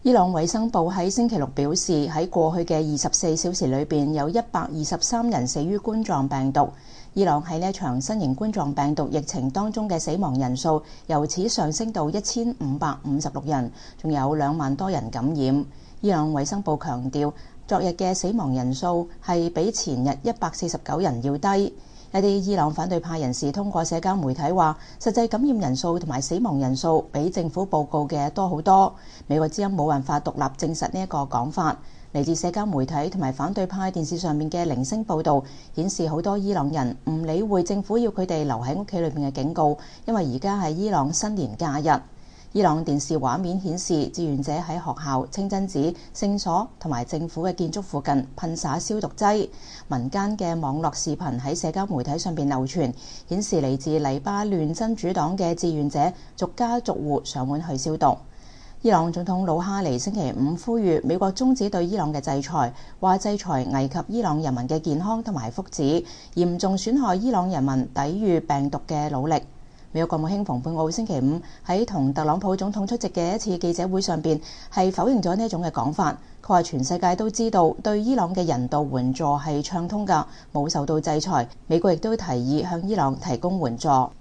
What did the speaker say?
伊朗衛生部喺星期六表示，喺過去嘅24小時裏邊，有123人死於冠狀病毒。伊朗喺呢一場新型冠狀病毒疫情當中嘅死亡人數由此上升到1556人，仲有2萬多人感染。伊朗衛生部強調，昨日嘅死亡人數係比前日149人要低。一啲伊朗反對派人士通過社交媒體話，實際感染人數同埋死亡人數比政府報告嘅多好多。美國之音冇辦法獨立證實呢一個講法。嚟自社交媒體同埋反對派電視上面嘅零星報導顯示，好多伊朗人唔理會政府要佢哋留喺屋企裏面嘅警告，因為而家係伊朗新年假日。伊朗電視畫面顯示，志願者喺學校、清真寺、聖所同埋政府嘅建築附近噴灑消毒劑。民間嘅網絡視頻喺社交媒體上邊流傳，顯示嚟自黎巴嫩真主黨嘅志願者逐家逐戶上門去消毒。伊朗總統魯哈尼星期五呼籲美國終止對伊朗嘅制裁，話制裁危及伊朗人民嘅健康同埋福祉，嚴重損害伊朗人民抵禦病毒嘅努力。美國國務卿蓬佩奧星期五喺同特朗普總統出席嘅一次記者會上邊係否認咗呢一種嘅講法。佢話全世界都知道對伊朗嘅人道援助係暢通㗎，冇受到制裁。美國亦都提議向伊朗提供援助。